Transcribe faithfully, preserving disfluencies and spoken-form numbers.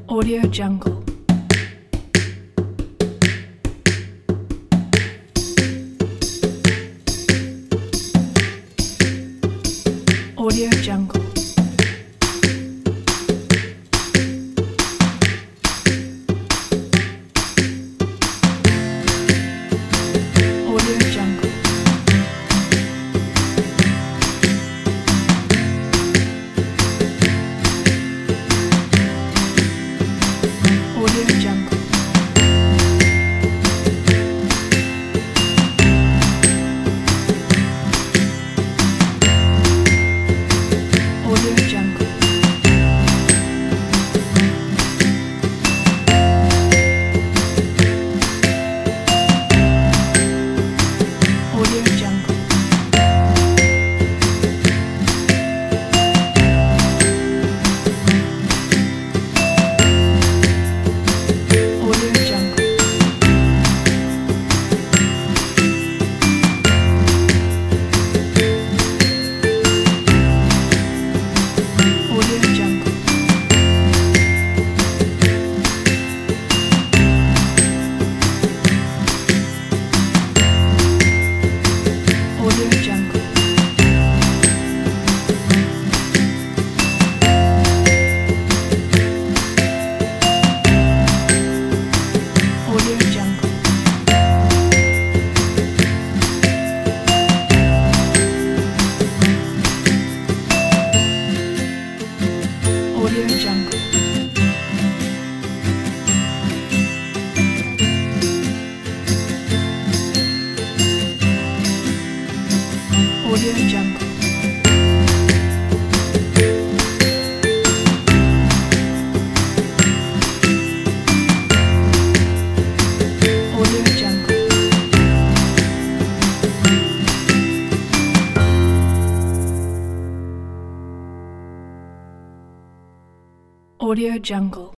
Audio Jungle. Audio Jungle. Audio Jungle. Audio Jungle. Audio Jungle. Audio Jungle. Audio Jungle. Audio Jungle. Audio Jungle. Audio Jungle. Audio Jungle. Audio Jungle. Audio Jungle. Audio Jungle.